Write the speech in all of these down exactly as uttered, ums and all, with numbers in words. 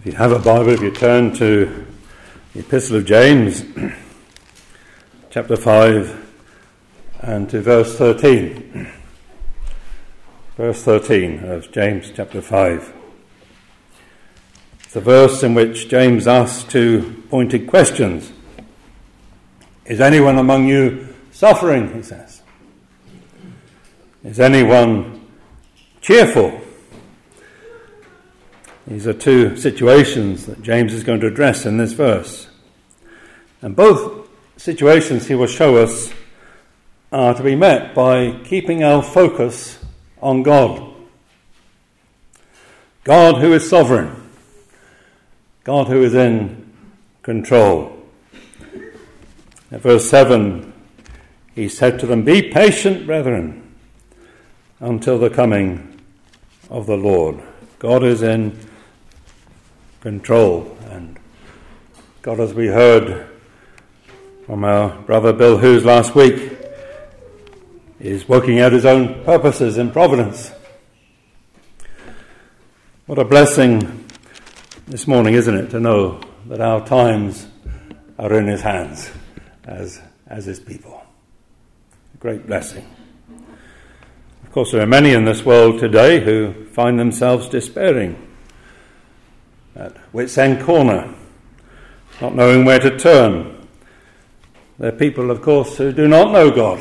If you have a Bible, if you turn to the Epistle of James, chapter five, and to verse thirteen. Verse thirteen of James chapter five. It's a verse in which James asks two pointed questions. Is anyone among you suffering, he says? Is anyone cheerful? These are two situations that James is going to address in this verse. And both situations, he will show us, are to be met by keeping our focus on God. God who is sovereign. God who is in control. At verse seven, he said to them, "Be patient, brethren, until the coming of the Lord." God is in control, and God, as we heard from our brother Bill Hughes last week, is working out his own purposes in providence. What a blessing this morning, isn't it, to know that our times are in his hands as, as his people. A great blessing. Of course, there are many in this world today who find themselves despairing, at wit's end corner, not knowing where to turn. They're people, of course, who do not know God.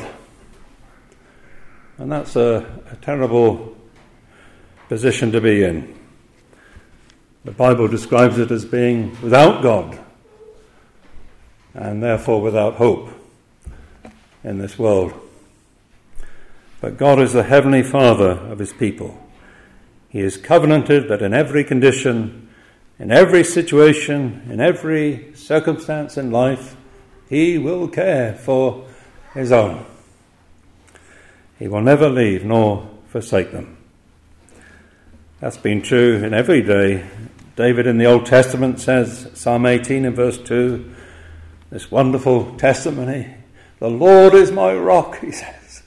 And that's a, a terrible position to be in. The Bible describes it as being without God, and therefore without hope in this world. But God is the Heavenly Father of his people. He is covenanted that in every condition, in every situation, in every circumstance in life, he will care for his own. He will never leave nor forsake them. That's been true in every day. David in the Old Testament says, Psalm eighteen and verse two, this wonderful testimony, "The Lord is my rock," he says.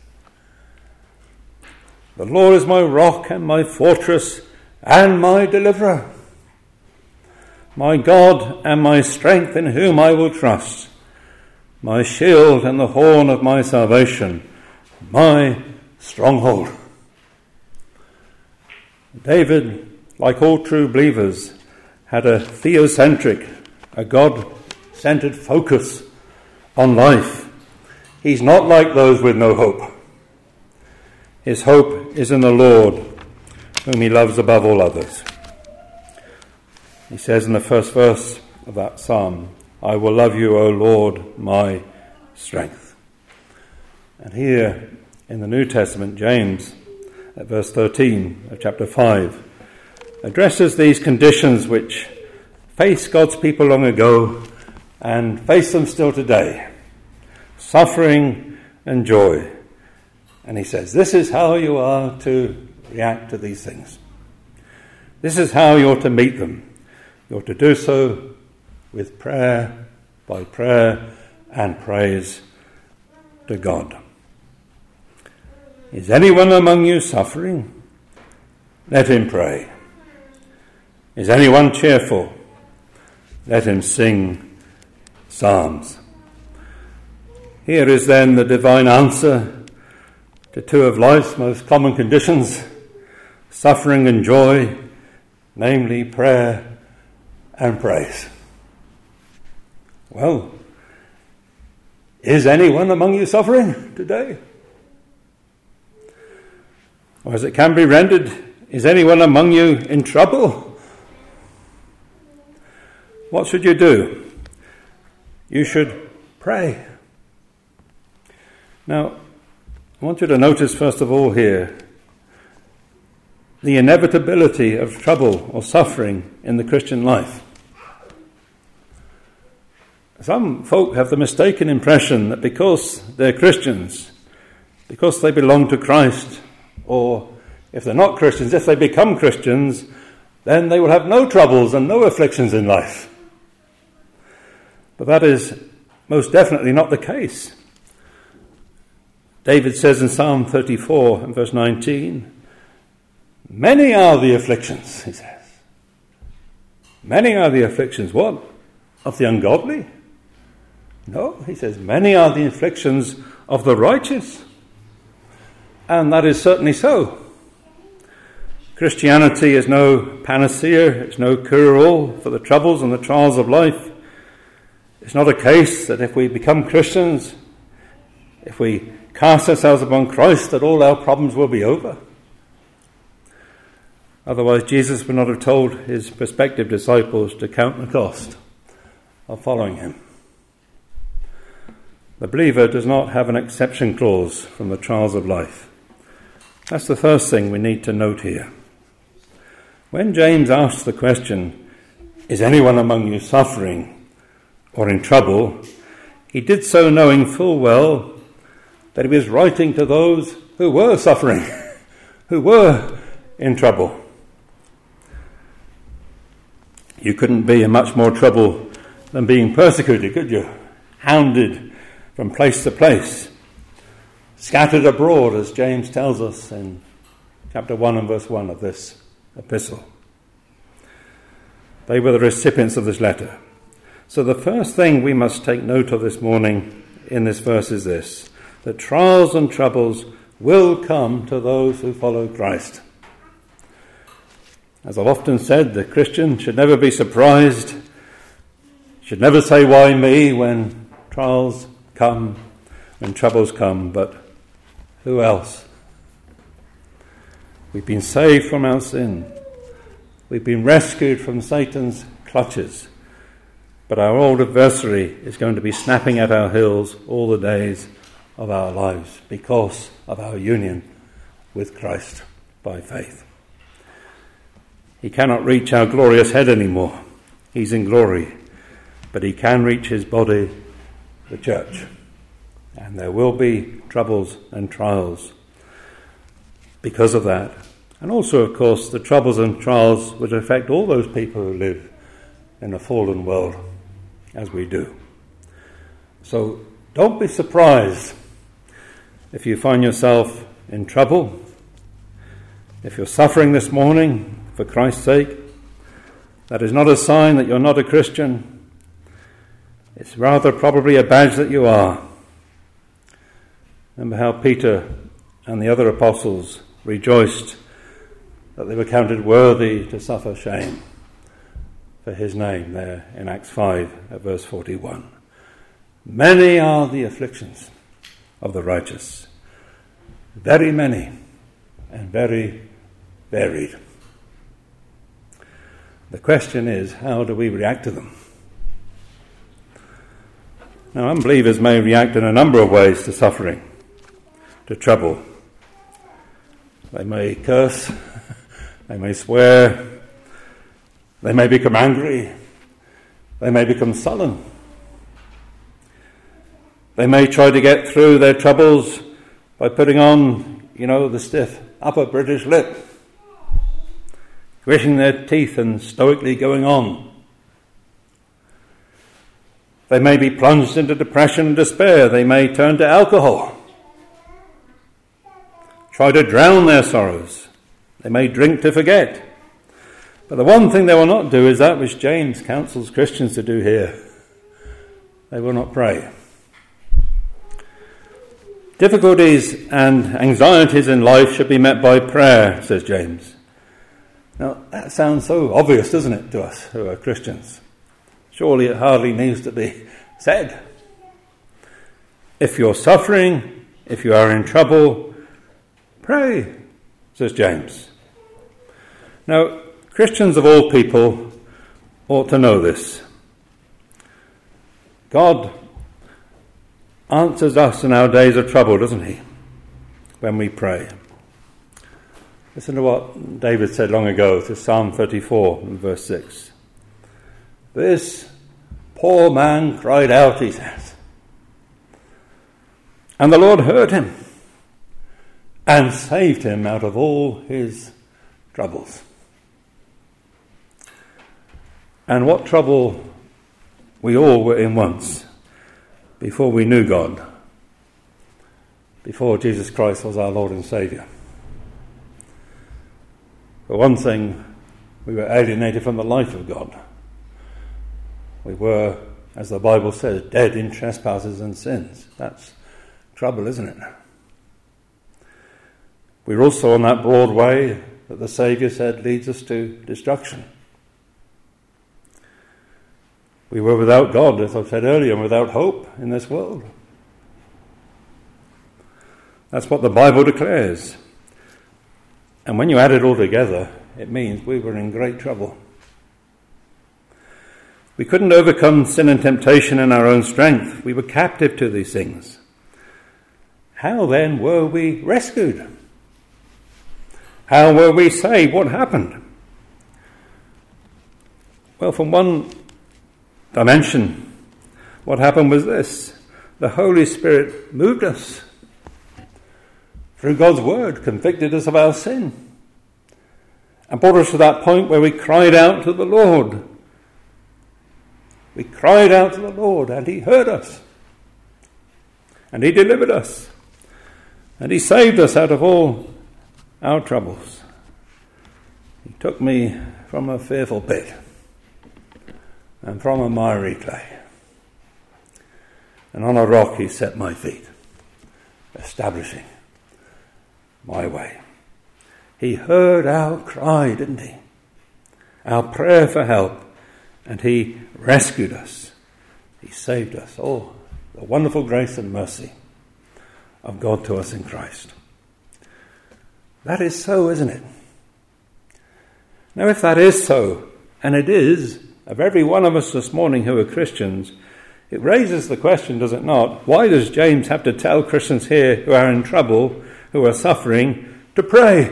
"The Lord is my rock and my fortress and my deliverer. My God and my strength, in whom I will trust, my shield and the horn of my salvation, my stronghold." David, like all true believers, had a theocentric, a God-centered focus on life. He's not like those with no hope. His hope is in the Lord, whom he loves above all others. He says in the first verse of that psalm, "I will love you, O Lord, my strength." And here in the New Testament, James, at verse thirteen of chapter five, addresses these conditions which face God's people long ago and face them still today. Suffering and joy. And he says, this is how you are to react to these things. This is how you're to meet them. You're to do so with prayer, by prayer and praise to God. Is anyone among you suffering? Let him pray. Is anyone cheerful? Let him sing psalms. Here is then the divine answer to two of life's most common conditions, suffering and joy, namely prayer and praise. Well, is anyone among you suffering today? Or as it can be rendered, is anyone among you in trouble? What should you do? You should pray. Now, I want you to notice first of all here the inevitability of trouble or suffering in the Christian life. Some folk have the mistaken impression that because they're Christians, because they belong to Christ, or if they're not Christians, if they become Christians, then they will have no troubles and no afflictions in life. But that is most definitely not the case. David says in Psalm thirty-four and verse nineteen, "Many are the afflictions," he says. Many are the afflictions, what? Of the ungodly? No, he says, many are the afflictions of the righteous. And that is certainly so. Christianity is no panacea, it's no cure-all for the troubles and the trials of life. It's not a case that if we become Christians, if we cast ourselves upon Christ, that all our problems will be over. Otherwise, Jesus would not have told his prospective disciples to count the cost of following him. The believer does not have an exception clause from the trials of life. That's the first thing we need to note here. When James asks the question, is anyone among you suffering or in trouble, he did so knowing full well that he was writing to those who were suffering, who were in trouble. You couldn't be in much more trouble than being persecuted, could you? Hounded from place to place, scattered abroad, as James tells us in chapter one and verse one of this epistle. They were the recipients of this letter. So the first thing we must take note of this morning in this verse is this, that trials and troubles will come to those who follow Christ. As I've often said, the Christian should never be surprised, should never say, why me, when trials come, when troubles come, but who else? We've been saved from our sin. We've been rescued from Satan's clutches. But our old adversary is going to be snapping at our heels all the days of our lives because of our union with Christ by faith. He cannot reach our glorious head anymore. He's in glory. But he can reach his body, the church. And there will be troubles and trials because of that. And also, of course, the troubles and trials would affect all those people who live in a fallen world, as we do. So don't be surprised if you find yourself in trouble, if you're suffering this morning for Christ's sake. That is not a sign that you're not a Christian. It's rather probably a badge that you are. Remember how Peter and the other apostles rejoiced that they were counted worthy to suffer shame for his name there in Acts five at verse forty-one. Many are the afflictions of the righteous, very many and very varied. The question is, how do we react to them? Now, unbelievers may react in a number of ways to suffering, to trouble. They may curse, they may swear, they may become angry, they may become sullen. They may try to get through their troubles by putting on, you know, the stiff upper British lip, gritting their teeth and stoically going on. They may be plunged into depression and despair. They may turn to alcohol, try to drown their sorrows. They may drink to forget. But the one thing they will not do is that which James counsels Christians to do here. They will not pray. Difficulties and anxieties in life should be met by prayer, says James. Now, that sounds so obvious, doesn't it, to us who are Christians? Surely it hardly needs to be said. If you're suffering, if you are in trouble, pray, says James. Now, Christians of all people ought to know this. God answers us in our days of trouble, doesn't he, when we pray. Listen to what David said long ago to Psalm thirty-four and verse six. This poor man cried out, he says, and the Lord heard him and saved him out of all his troubles. And what trouble we all were in once before we knew God, before Jesus Christ was our Lord and Saviour. For one thing, we were alienated from the life of God We were, as the Bible says, dead in trespasses and sins. That's trouble, isn't it? We're also on that broad way that the Saviour said leads us to destruction. We were without God, as I said earlier, and without hope in this world. That's what the Bible declares. And when you add it all together, it means we were in great trouble. We couldn't overcome sin and temptation in our own strength. We were captive to these things. How then were we rescued? How were we saved? What happened? Well, from one dimension, what happened was this. The Holy Spirit moved us through God's word, convicted us of our sin, and brought us to that point where we cried out to the Lord. We cried out to the Lord, and he heard us, and he delivered us, and he saved us out of all our troubles. He took me from a fearful pit and from a miry clay, and on a rock he set my feet, establishing my way. He heard our cry, didn't he? Our prayer for help, and he rescued us. He saved us. Oh, the wonderful grace and mercy of God to us in Christ. That is so, isn't it? Now, if that is so, and it is, of every one of us this morning who are Christians, it raises the question, does it not? Why does James have to tell Christians here who are in trouble, who are suffering, to pray?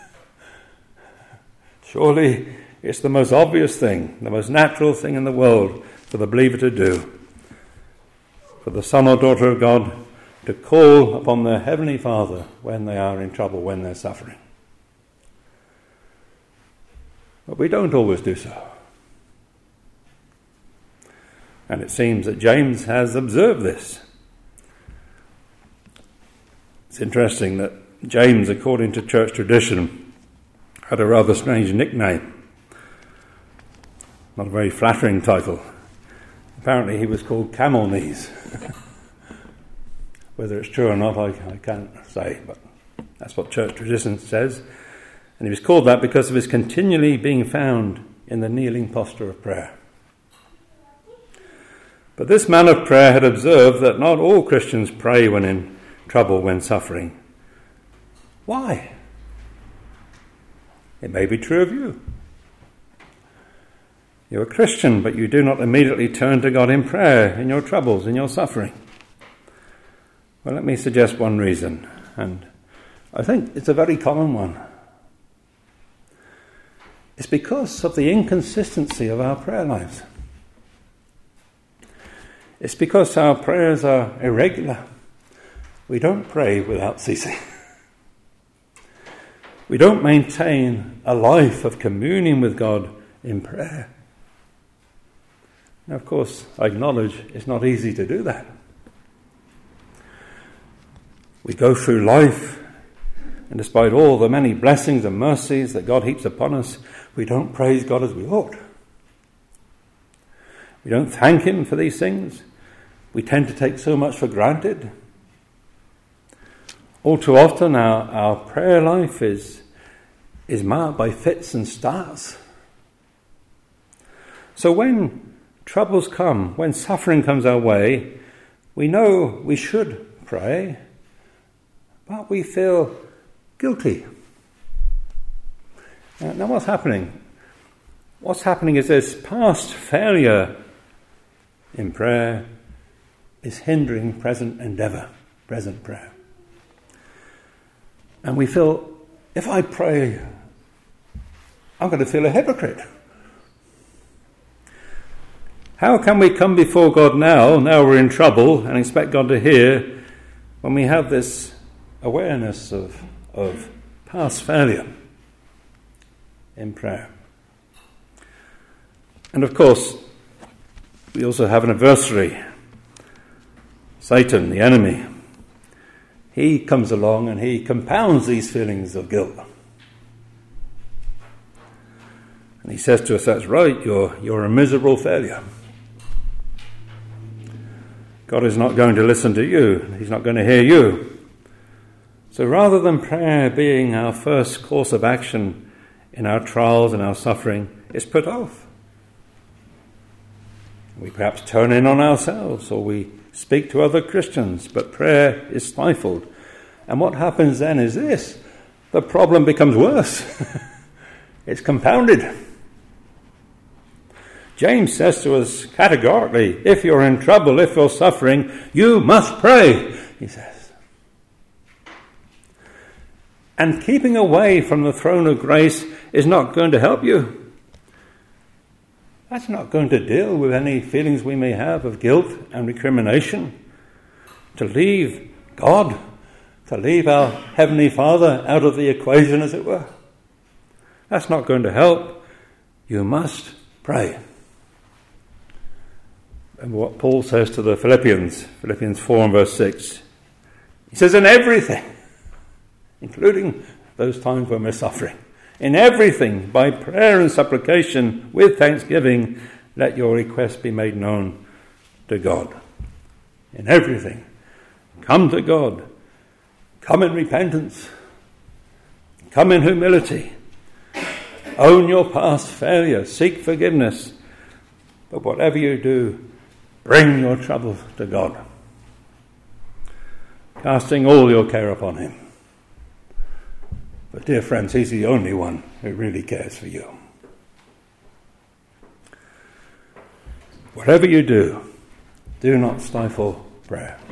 Surely it's the most obvious thing, the most natural thing in the world for the believer to do. For the son or daughter of God to call upon their Heavenly Father when they are in trouble, when they're suffering. But we don't always do so. And it seems that James has observed this. It's interesting that James, according to church tradition, had a rather strange nickname. Not a very flattering title. Apparently he was called Camel Knees. Whether it's true or not, I, I can't say, but that's what church tradition says. And he was called that because of his continually being found in the kneeling posture of prayer. But this man of prayer had observed that not all Christians pray when in trouble, when suffering. Why? It may be true of you. You're a Christian, but you do not immediately turn to God in prayer in your troubles, in your suffering. Well, let me suggest one reason, and I think it's a very common one. It's because of the inconsistency of our prayer lives. It's because our prayers are irregular. We don't pray without ceasing. We don't maintain a life of communion with God in prayer. Now, of course, I acknowledge it's not easy to do that. We go through life, and despite all the many blessings and mercies that God heaps upon us, we don't praise God as we ought. We don't thank him for these things. We tend to take so much for granted. All too often our, our prayer life is, is marked by fits and starts. So when troubles come, when suffering comes our way, we know we should pray, but we feel guilty. Uh, now what's happening? What's happening is this past failure in prayer is hindering present endeavour, present prayer. And we feel, if I pray, I'm going to feel a hypocrite. How can we come before God now, now we're in trouble, and expect God to hear when we have this awareness of, of past failure in prayer? And of course, we also have an adversary, Satan, the enemy. He comes along and he compounds these feelings of guilt. And he says to us, that's right, you're, you're a miserable failure. God is not going to listen to you. He's not going to hear you. So rather than prayer being our first course of action in our trials and our suffering, it's put off. We perhaps turn in on ourselves, or we speak to other Christians, but prayer is stifled. And what happens then is this: the problem becomes worse. It's compounded. James says to us categorically, if you're in trouble, if you're suffering, you must pray, he says. And keeping away from the throne of grace is not going to help you. That's not going to deal with any feelings we may have of guilt and recrimination. To leave God, to leave our Heavenly Father out of the equation, as it were, that's not going to help. You must pray. And what Paul says to the Philippians, Philippians four and verse six, he says, in everything, including those times when we're suffering, in everything, by prayer and supplication, with thanksgiving, let your requests be made known to God. In everything, come to God. Come in repentance. Come in humility. Own your past failure. Seek forgiveness. But whatever you do, bring your troubles to God, casting all your care upon him. But dear friends, he's the only one who really cares for you. Whatever you do, do not stifle prayer.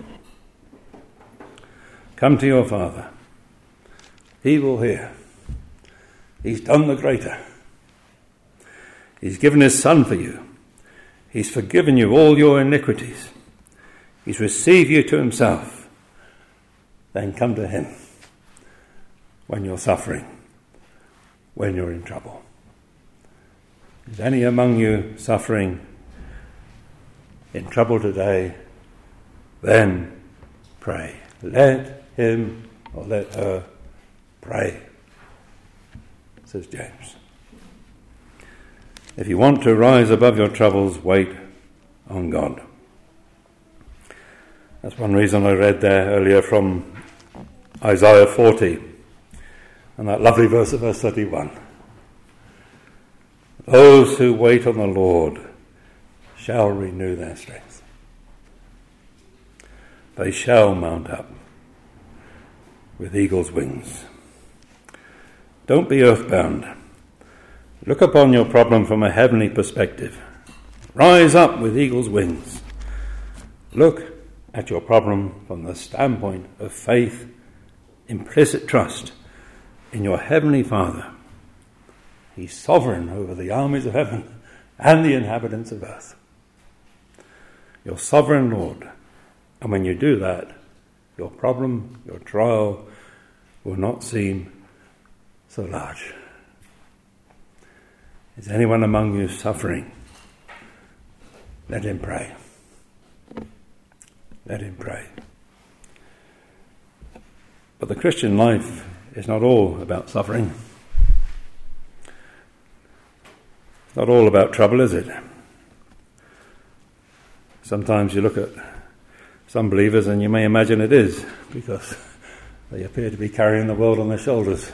Come to your Father. He will hear. He's done the greater. He's given his Son for you. He's forgiven you all your iniquities. He's received you to himself. Then come to him when you're suffering, when you're in trouble. Is any among you suffering, in trouble today? Then pray. Let him or let her pray, says James. If you want to rise above your troubles, wait on God. That's one reason I read there earlier from Isaiah forty, and that lovely verse of verse thirty-one. Those who wait on the Lord shall renew their strength. They shall mount up with eagle's wings. Don't be earthbound. Look upon your problem from a heavenly perspective. Rise up with eagle's wings. Look at your problem from the standpoint of faith, implicit trust in your heavenly Father. He's sovereign over the armies of heaven and the inhabitants of earth. Your sovereign Lord. And when you do that, your problem, your trial will not seem so large. Is anyone among you suffering? Let him pray. Let him pray. But the Christian life is not all about suffering. It's not all about trouble, is it? Sometimes you look at some believers and you may imagine it is, because they appear to be carrying the world on their shoulders.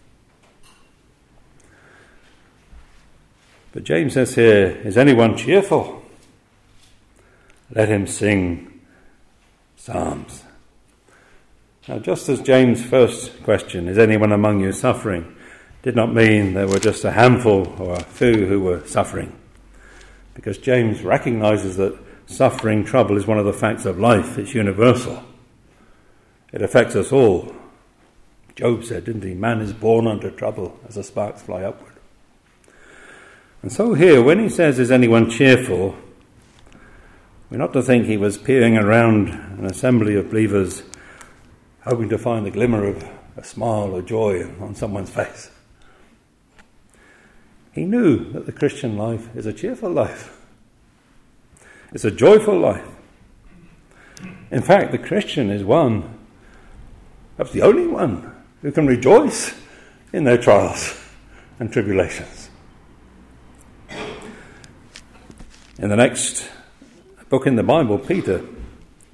But James says here, is anyone cheerful? Let him sing psalms. Now, just as James' first question, is anyone among you suffering, did not mean there were just a handful or a few who were suffering. Because James recognizes that suffering, trouble is one of the facts of life. It's universal. It affects us all. Job said, didn't he, man is born under trouble as the sparks fly upward. And so here, when he says, is anyone cheerful, we're not to think he was peering around an assembly of believers hoping to find a glimmer of a smile or joy on someone's face. He knew that the Christian life is a cheerful life. It's a joyful life. In fact, the Christian is one, perhaps the only one, who can rejoice in their trials and tribulations. In the next book in the Bible, Peter,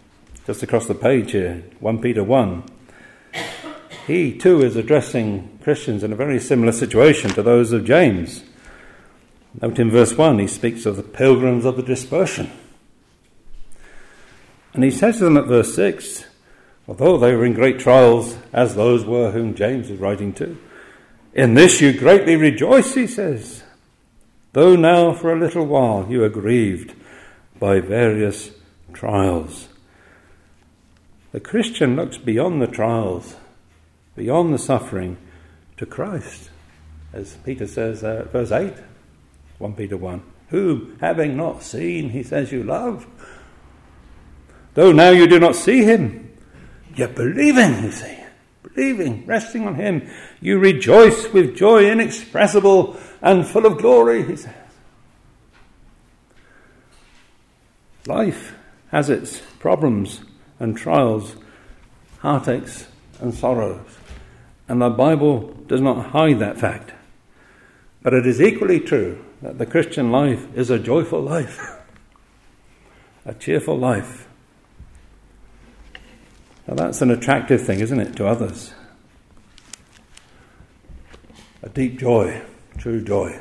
just across the page here, First Peter one. He too is addressing Christians in a very similar situation to those of James. Note in verse one, he speaks of the pilgrims of the dispersion. And he says to them at verse six, although they were in great trials, as those were whom James is writing to, in this you greatly rejoice, he says, though now for a little while you are grieved by various trials. The Christian looks beyond the trials, beyond the suffering, to Christ, as Peter says there at verse eight, First Peter one, whom having not seen, he says, you love. Though now you do not see him, yet believing, you see, believing, resting on him, you rejoice with joy inexpressible and full of glory, he says. Life has its problems and trials, heartaches and sorrows, and the Bible does not hide that fact. But it is equally true that the Christian life is a joyful life, a cheerful life. Now that's an attractive thing, isn't it, to others? A deep joy, true joy.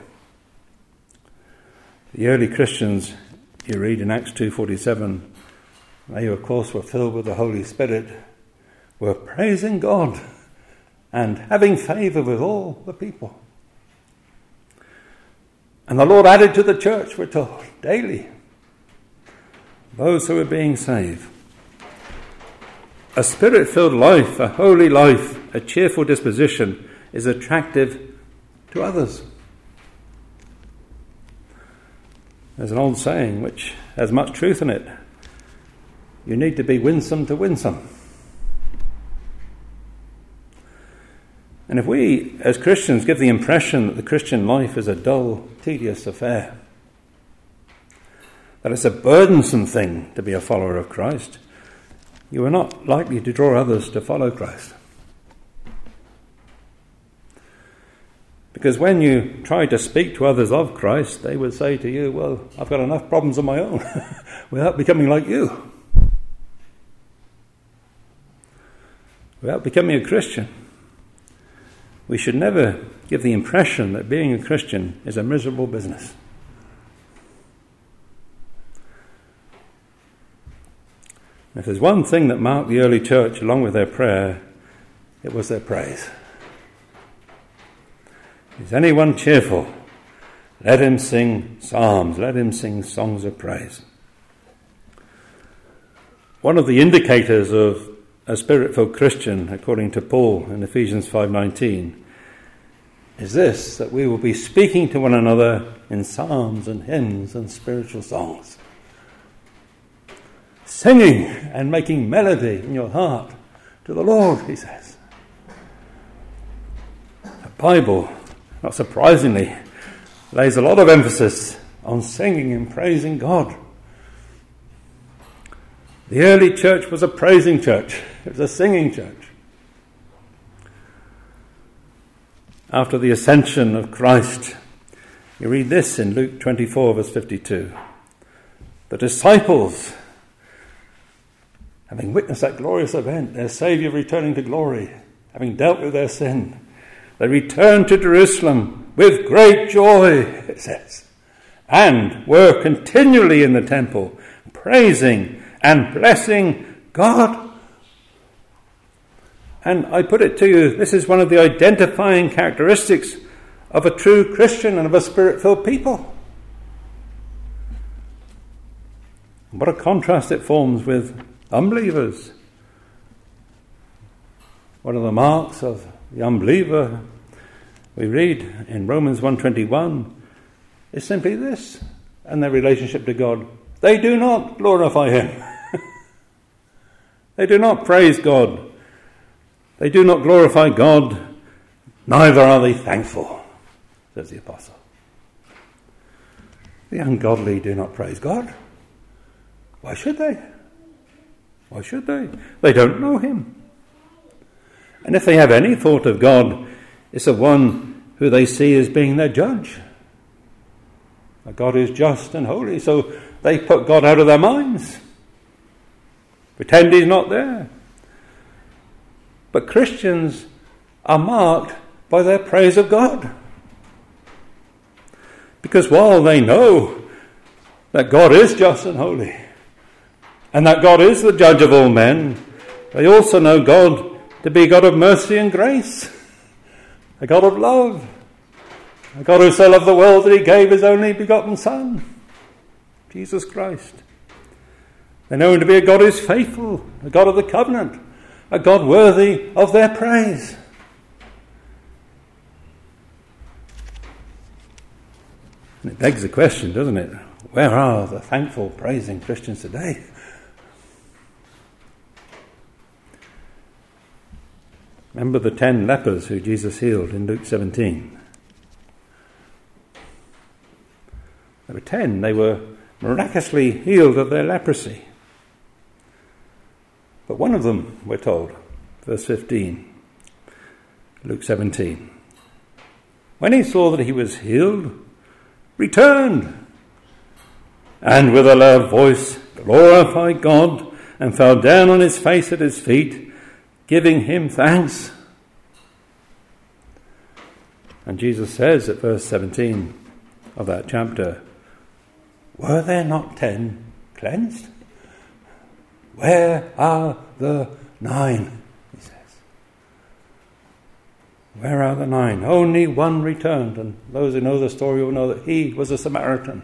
The early Christians, you read in Acts two forty-seven, they of course were filled with the Holy Spirit, were praising God and having favour with all the people. And the Lord added to the church, we're told, daily, those who are being saved. A spirit-filled life, a holy life, a cheerful disposition is attractive to others. There's an old saying which has much truth in it. You need to be winsome to win some. And if we, as Christians, give the impression that the Christian life is a dull, tedious affair, that it's a burdensome thing to be a follower of Christ, you are not likely to draw others to follow Christ. Because when you try to speak to others of Christ, they would say to you, well, I've got enough problems of my own without becoming like you. Without becoming a Christian. We should never give the impression that being a Christian is a miserable business. If there's one thing that marked the early church along with their prayer, it was their praise. Is anyone cheerful? Let him sing psalms. Let him sing songs of praise. One of the indicators of a spirit-filled Christian, according to Paul in Ephesians five nineteen, is this, that we will be speaking to one another in psalms and hymns and spiritual songs. Singing and making melody in your heart to the Lord, he says. The Bible, not surprisingly, lays a lot of emphasis on singing and praising God. The early church was a praising church. It was a singing church. After the ascension of Christ, you read this in Luke twenty-four, verse fifty-two. The disciples, having witnessed that glorious event, their Saviour returning to glory, having dealt with their sin, they returned to Jerusalem with great joy, it says, and were continually in the temple, praising and blessing God. And I put it to you, this is one of the identifying characteristics of a true Christian and of a spirit-filled people. What a contrast it forms with unbelievers. One of the marks of the unbeliever, we read in Romans one twenty-one, is simply this, and their relationship to God. They do not glorify him. They do not praise God. They do not glorify God, neither are they thankful, says the apostle. The ungodly do not praise God. Why should they? Why should they? They don't know him. And if they have any thought of God, it's of one who they see as being their judge. God is just and holy, so they put God out of their minds. Pretend he's not there. But Christians are marked by their praise of God. Because while they know that God is just and holy, and that God is the judge of all men, they also know God to be a God of mercy and grace, a God of love, a God who so loved the world that he gave his only begotten Son, Jesus Christ. They know him to be a God who is faithful, a God of the covenant, a God worthy of their praise. And it begs the question, doesn't it? Where are the thankful, praising Christians today? Remember the ten lepers who Jesus healed in Luke seventeen? There were ten. They were miraculously healed of their leprosy. But one of them, we're told, verse fifteen, Luke seventeen, when he saw that he was healed, returned, and with a loud voice glorified God, and fell down on his face at his feet, giving him thanks. And Jesus says at verse seventeen of that chapter, were there not ten cleansed? Where are the nine? He says. Where are the nine? Only one returned, and those who know the story will know that he was a Samaritan.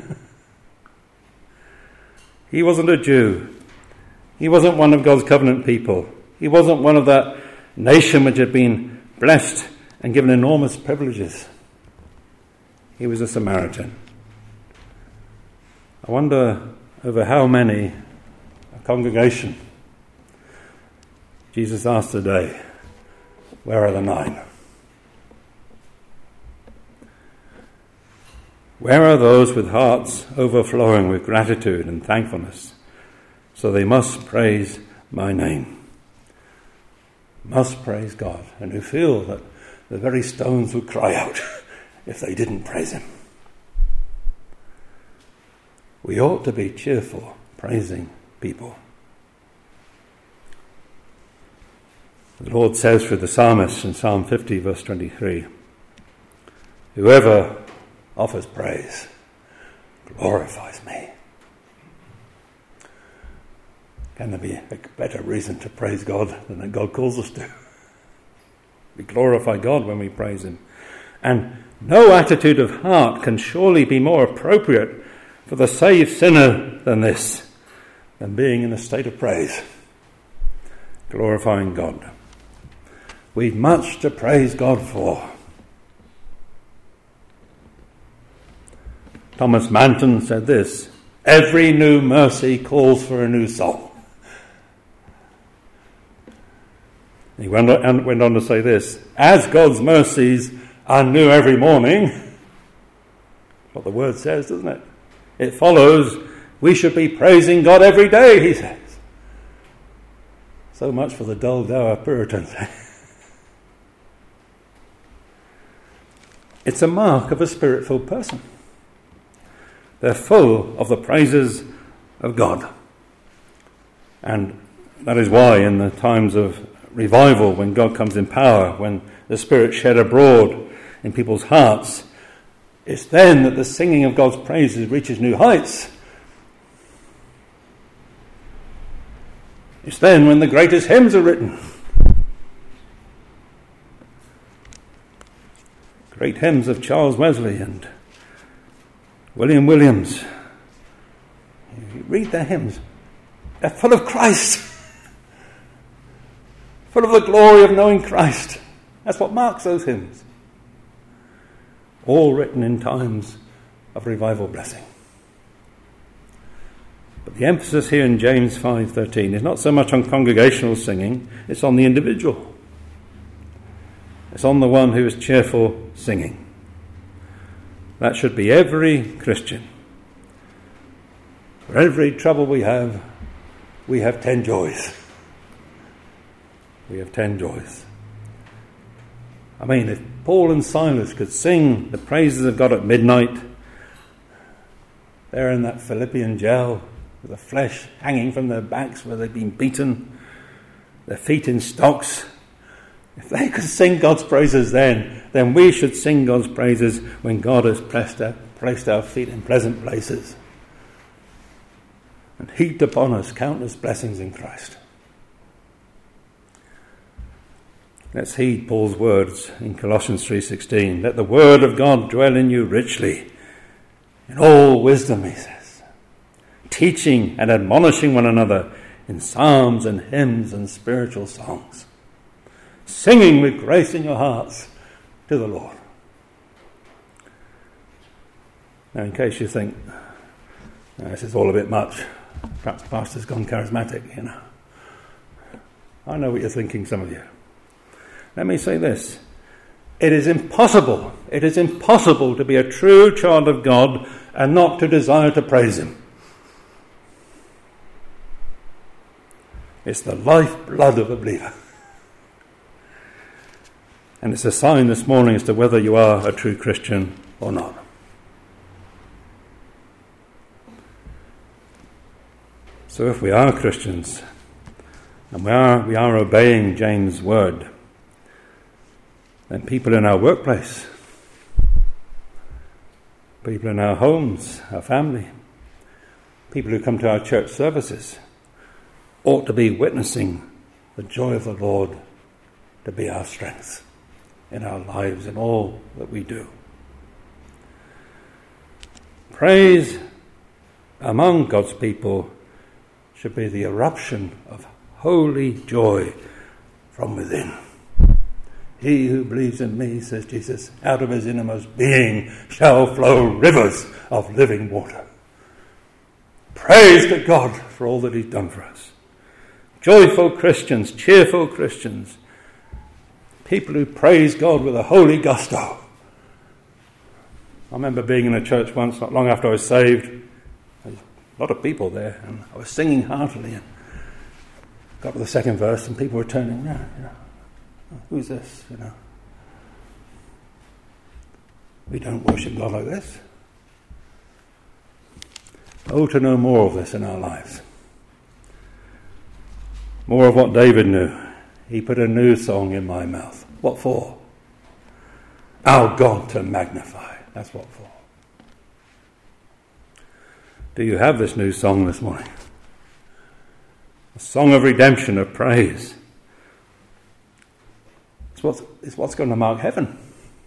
He wasn't a Jew. He wasn't one of God's covenant people. He wasn't one of that nation which had been blessed and given enormous privileges. He was a Samaritan. I wonder over how many a congregation Jesus asked today, where are the nine? Where are those with hearts overflowing with gratitude and thankfulness? So they must praise my name. Must praise God, and who feel that the very stones would cry out if they didn't praise him. We ought to be cheerful, praising people. The Lord says through the psalmist in Psalm fifty, verse twenty-three, whoever offers praise glorifies me. Can there be a better reason to praise God than that God calls us to? We glorify God when we praise him. And no attitude of heart can surely be more appropriate for the saved sinner than this, than being in a state of praise, glorifying God. We've much to praise God for. Thomas Manton said this, every new mercy calls for a new soul. He went on, went on to say this, as God's mercies are new every morning, what the word says, doesn't it? It follows we should be praising God every day, he says. So much for the dull dour Puritans. It's a mark of a spirit-filled person. They're full of the praises of God. And that is why in the times of revival, when God comes in power, when the Spirit shed abroad in people's hearts, it's then that the singing of God's praises reaches new heights. It's then when the greatest hymns are written. Great hymns of Charles Wesley and William Williams. You read their hymns. They're full of Christ. Full of the glory of knowing Christ. That's what marks those hymns. All written in times of revival blessing. But the emphasis here in James five thirteen is not so much on congregational singing, it's on the individual. It's on the one who is cheerful singing. That should be every Christian. For every trouble we have, we have ten joys. We have ten joys. I mean, if Paul and Silas could sing the praises of God at midnight, there in that Philippian jail, with the flesh hanging from their backs where they've been beaten, their feet in stocks. If they could sing God's praises then, then we should sing God's praises when God has placed our, placed our feet in pleasant places and heaped upon us countless blessings in Christ. Let's heed Paul's words in Colossians three sixteen. Let the word of God dwell in you richly, in all wisdom, he says, teaching and admonishing one another in psalms and hymns and spiritual songs, singing with grace in your hearts to the Lord. Now, in case you think, oh, this is all a bit much, perhaps the pastor's gone charismatic, you know. I know what you're thinking, some of you. Let me say this. It is impossible, it is impossible to be a true child of God and not to desire to praise him. It's the lifeblood of a believer. And it's a sign this morning as to whether you are a true Christian or not. So if we are Christians, and we are, we are obeying James' word, then people in our workplace, people in our homes, our family, people who come to our church services, ought to be witnessing the joy of the Lord to be our strength in our lives and all that we do. Praise among God's people should be the eruption of holy joy from within. He who believes in me, says Jesus, out of his innermost being shall flow rivers of living water. Praise to God for all that he's done for us. Joyful Christians, cheerful Christians, people who praise God with a holy gusto. I remember being in a church once, not long after I was saved. There was a lot of people there, and I was singing heartily, and got to the second verse, and people were turning around, you know. Who's this, you know? We don't worship God like this. Oh, to know more of this in our lives. More of what David knew. He put a new song in my mouth. What for? Our God to magnify. That's what for. Do you have this new song this morning? A song of redemption, of praise. It's what's, it's what's going to mark heaven.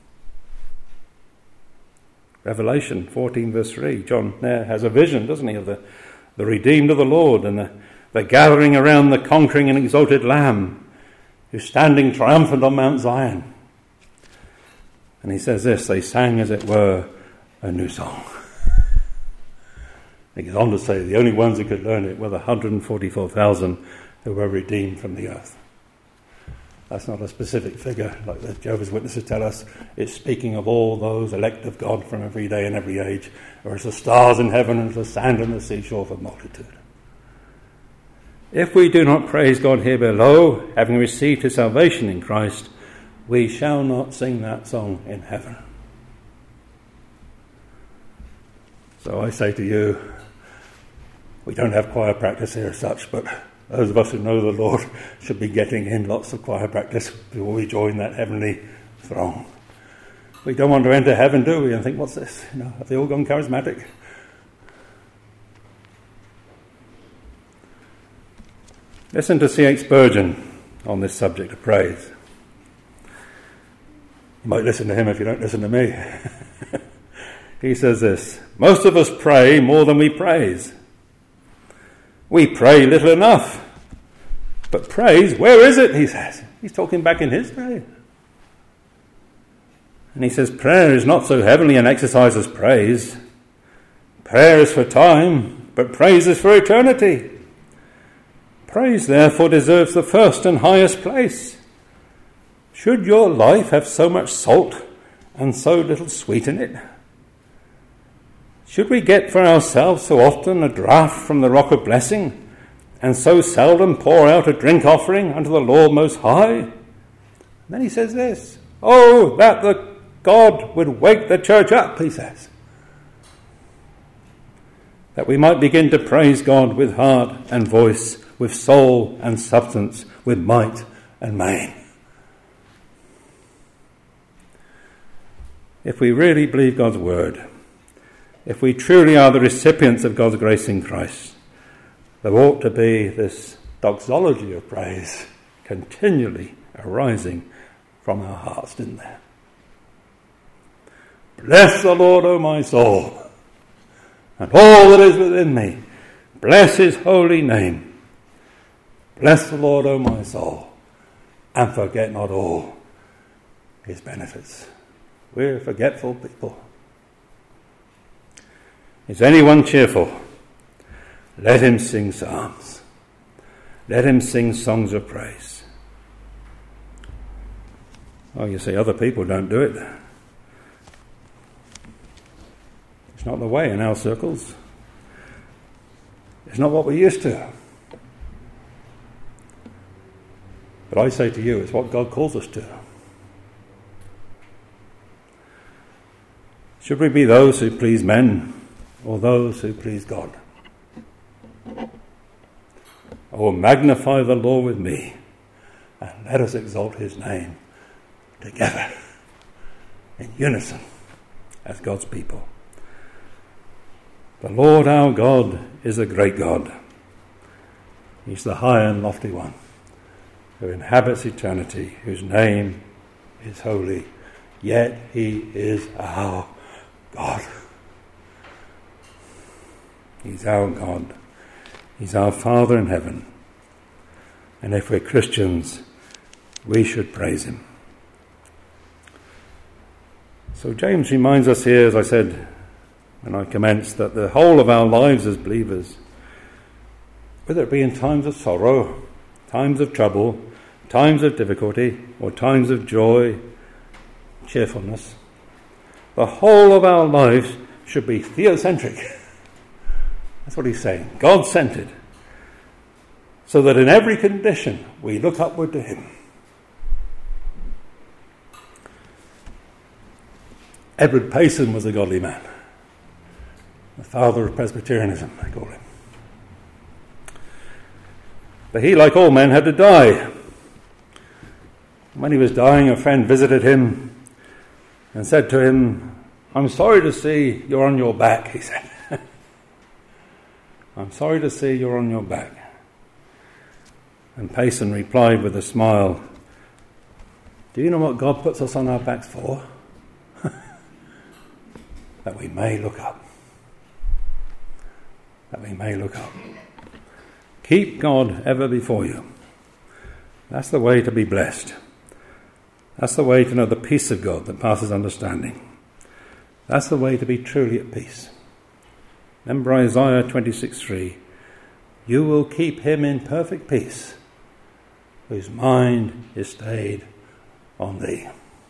Revelation fourteen verse three. John there has a vision, doesn't he, of the, the redeemed of the Lord and the, the gathering around the conquering and exalted Lamb who's standing triumphant on Mount Zion. And he says this, they sang as it were a new song. He goes on to say the only ones who could learn it were the one hundred forty-four thousand who were redeemed from the earth. That's not a specific figure like the Jehovah's Witnesses tell us. It's speaking of all those elect of God from every day and every age, or as the stars in heaven and as the sand on the seashore for multitude. If we do not praise God here below, having received his salvation in Christ, we shall not sing that song in heaven. So I say to you, we don't have choir practice here as such, but those of us who know the Lord should be getting in lots of choir practice before we join that heavenly throng. We don't want to enter heaven, do we? And think, what's this? You know, have they all gone charismatic? Listen to C H Spurgeon on this subject of praise. You might listen to him if you don't listen to me. He says this, most of us pray more than we praise. We pray little enough. But praise, where is it, he says. He's talking back in his day. And he says, prayer is not so heavenly an exercise as praise. Prayer is for time, but praise is for eternity. Praise, therefore, deserves the first and highest place. Should your life have so much salt and so little sweet in it? Should we get for ourselves so often a draught from the rock of blessing, and so seldom pour out a drink offering unto the Lord Most High? And then he says this, oh, that the God would wake the church up, he says. that we might begin to praise God with heart and voice, with soul and substance, with might and main. If we really believe God's word, if we truly are the recipients of God's grace in Christ, there ought to be this doxology of praise continually arising from our hearts, didn't there? Bless the Lord, O my soul, and all that is within me. Bless his holy name. Bless the Lord, O my soul, and forget not all his benefits. We're forgetful people. Is anyone cheerful? Let him sing psalms. Let him sing songs of praise. Oh, you see, other people don't do it. It's not the way in our circles. It's not what we're used to. But I say to you, it's what God calls us to. Should we be those who please men or those who please God? Oh, magnify the Lord with me, and let us exalt his name together in unison as God's people. The Lord our God is a great God. He's the high and lofty one who inhabits eternity, whose name is holy, yet he is our God. He's our God. He's our Father in heaven. And if we're Christians, we should praise him. So James reminds us here, as I said when I commenced, that the whole of our lives as believers, whether it be in times of sorrow, times of trouble, times of difficulty, or times of joy, cheerfulness, the whole of our lives should be theocentric. That's what he's saying. God-centered. So that in every condition we look upward to him. Edward Payson was a godly man. The father of Presbyterianism, they call him. But he, like all men, had to die. When he was dying, a friend visited him and said to him, "I'm sorry to see you're on your back," he said. "I'm sorry to see you're on your back." And Payson replied with a smile, "Do you know what God puts us on our backs for? That we may look up. That we may look up. Keep God ever before you. That's the way to be blessed. That's the way to know the peace of God that passes understanding. That's the way to be truly at peace. Remember Isaiah twenty-six three. You will keep him in perfect peace, whose mind is stayed on thee.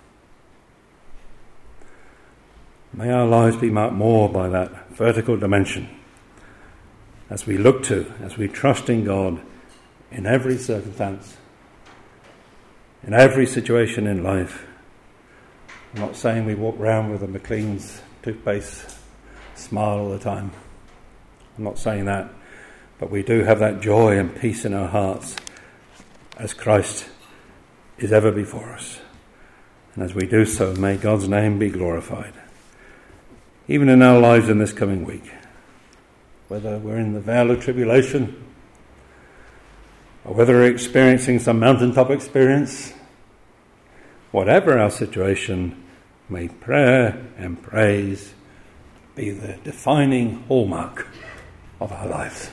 May our lives be marked more by that vertical dimension as we look to, as we trust in God in every circumstance, in every situation in life. I'm not saying we walk around with a McLean's toothpaste smile all the time. I'm not saying that. But we do have that joy and peace in our hearts as Christ is ever before us. And as we do so, may God's name be glorified. Even in our lives in this coming week, whether we're in the vale of tribulation or whether we're experiencing some mountaintop experience, whatever our situation, may prayer and praise be the defining hallmark of our lives.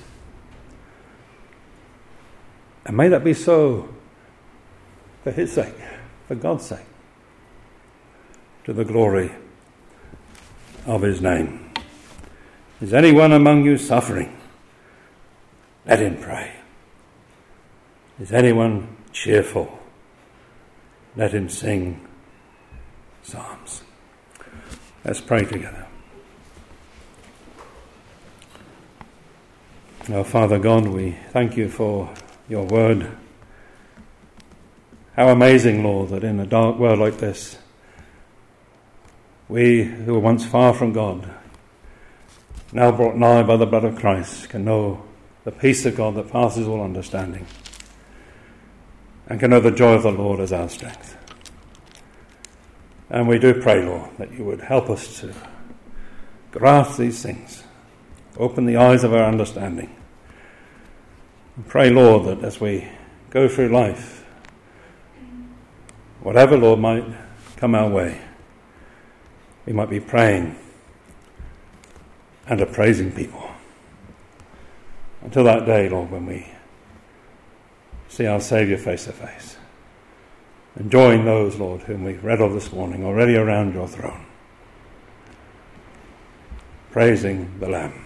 And may that be so for his sake, for God's sake, to the glory of his name. Is anyone among you suffering? Let him pray. Is anyone cheerful? Let him sing psalms. Let's pray together. Our Father God, we thank you for your word. How amazing, Lord, that in a dark world like this, we who were once far from God now brought nigh by the blood of Christ, can know the peace of God that passes all understanding, and can know the joy of the Lord as our strength. And we do pray, Lord, that you would help us to grasp these things, open the eyes of our understanding. And pray, Lord, that as we go through life, whatever, Lord, might come our way, we might be praying and are praising people. Until that day, Lord, when we see our Saviour face to face, and join those, Lord, whom we've read of this morning, already around your throne, praising the Lamb,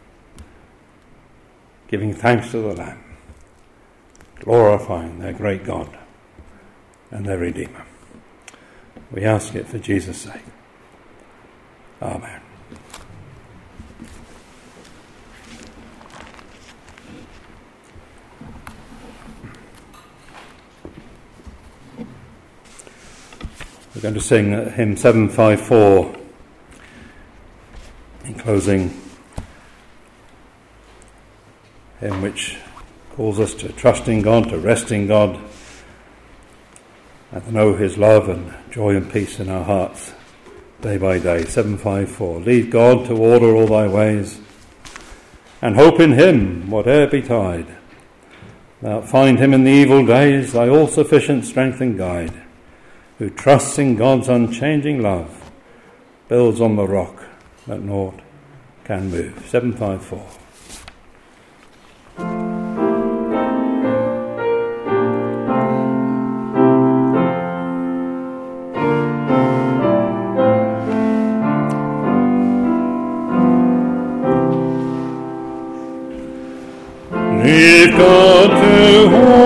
giving thanks to the Lamb, glorifying their great God and their Redeemer. We ask it for Jesus' sake. Amen. We're going to sing hymn seven five four in closing, hymn which calls us to trust in God, to rest in God, and to know his love and joy and peace in our hearts day by day. seven five four. Leave God to order all thy ways, and hope in him whate'er betide. Thou'lt find him in the evil days, thy all-sufficient strength and guide, who trusts in God's unchanging love, builds on the rock that naught can move. seven five four. Leave God to